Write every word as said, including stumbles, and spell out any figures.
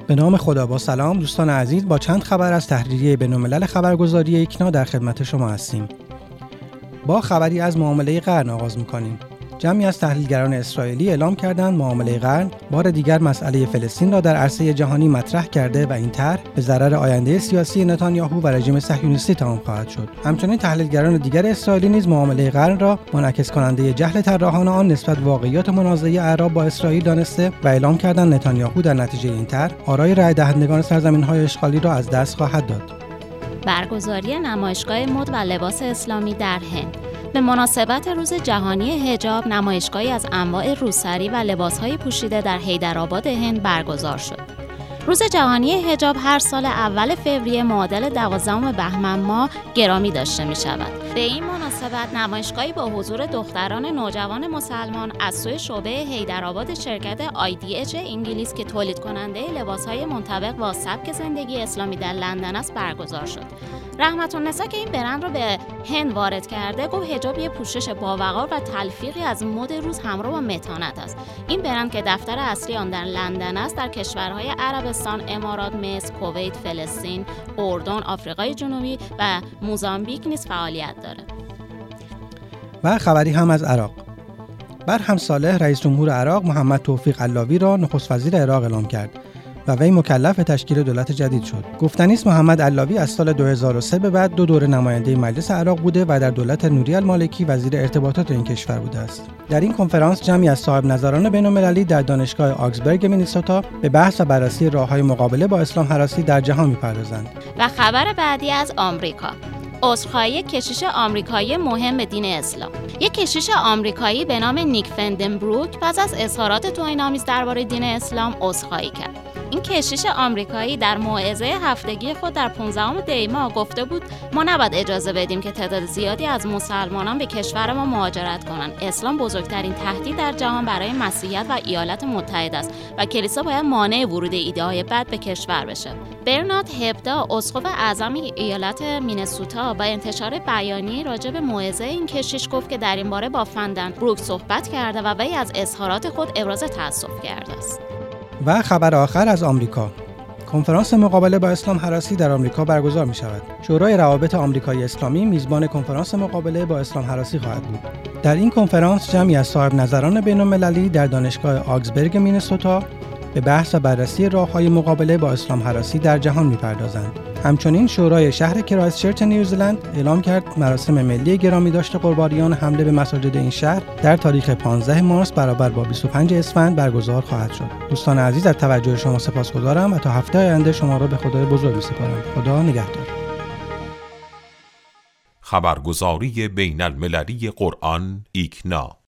به نام خدا. با سلام دوستان عزیز، با چند خبر از تحریریه بین‌الملل خبرگزاری ایکنا در خدمت شما هستیم. با خبری از معامله قرن آغاز می‌کنیم. جمعی از تحلیلگران اسرائیلی اعلام کردند معامله قرن بار دیگر مسئله فلسطین را در عرصه جهانی مطرح کرده و این طرح به ضرر آینده سیاسی نتانیاهو و رژیم صهیونیستی تمام خواهد شد. همچنین تحلیلگران دیگر اسرائیلی نیز معامله قرن را منعکس کننده جهل طراحان آن نسبت به واقعیات منازعه اعراب با اسرائیل دانسته و اعلام کردند نتانیاهو در نتیجه این طرح آرای رای دهندگان سرزمین‌های اشغالی را از دست خواهد داد. برگزاری نمایشگاه مد و لباس اسلامی در هند. به مناسبت روز جهانی حجاب، نمایشگاهی از انواع روسری و لباس‌های پوشیده در حیدرآباد هند برگزار شد. روز جهانی حجاب هر سال اول فوریه معادل دوازدهم بهمن ماه گرامی داشته می شود. به این مناسبت نمایشگاهی با حضور دختران نوجوان مسلمان از سوی شعبه حیدرآباد شرکت آی دی اچ انگلیس که تولید کننده لباس‌های منطبق با سبک زندگی اسلامی در لندن است برگزار شد. رحمت‌النساء که این برند را به هند وارد کرده گفت حجاب یک پوشش باوقار و تلفیقی از مد روز همراه با متانت است. این برند که دفتر اصلی آن در لندن است در کشورهای عربستان، امارات، مصر، کویت، فلسطین، اردن، آفریقای جنوبی و موزامبیک نیز فعالیت دارد. و خبری هم از عراق. برهم صالح رئیس جمهور عراق محمد توفیق علاوی را نخست وزیر عراق اعلام کرد و وی مکلف به تشکیل دولت جدید شد. گفتنی است محمد علاوی از سال دو هزار و سه به بعد دو دوره نماینده مجلس عراق بوده و در دولت نوری المالکی وزیر ارتباطات این کشور بوده است. در این کنفرانس جمعی از صاحب نظران بین‌المللی در دانشگاه آگزبورگ مینیسوتا به بحث و بررسی راه‌های مقابله با اسلام هراسی در جهان می‌پردازند. و خبر بعدی از آمریکا. عذرخواهی کشیش آمریکایی مهم به دین اسلام. یک کشیش آمریکایی به نام نیک فندنبروک پس از اظهارات توهین‌آمیز درباره دین اسلام عذرخواهی کرد. این کشیش آمریکایی در موعظه هفتگی خود در پانزدهم دی ماه گفته بود ما نباید اجازه بدیم که تعداد زیادی از مسلمانان به کشور ما مهاجرت کنند. اسلام بزرگترین تهدید در جهان برای مسیحیت و ایالات متحده است و کلیسا باید مانع ورود ایده‌های بد به کشور بشه. برنارد هپدا، اسقف اعظم ایالت مینسوتا، با انتشار بیانیه‌ای راجع به موعظه این کشیش گفت که در این باره با فندنبروک صحبت کرده و وی از اظهارات خود ابراز تأسف کرده است. و خبر آخر از آمریکا. کنفرانس مقابله با اسلام هراسی در آمریکا برگزار می شود. شورای روابط آمریکایی اسلامی میزبان کنفرانس مقابله با اسلام هراسی خواهد بود. در این کنفرانس جمعی از صاحب نظران بین‌المللی در دانشگاه آگزبورگ مینیسوتا به بحث و بررسی راه‌های مقابله با اسلام هراسی در جهان می‌پردازند. همچنین شورای شهر کرایستچرچ نیوزلند اعلام کرد مراسم ملی گرامی داشته قربانیان حمله به مساجد این شهر در تاریخ پانزدهم مارس برابر با بیست و پنجم اسفند برگزار خواهد شد. دوستان عزیز از توجه شما سپاسگزارم و تا هفته آینده شما را به خدای بزرگ می‌سپارم. خدا نگهدار. خبرگزاری بین‌المللی قرآن ایکنا.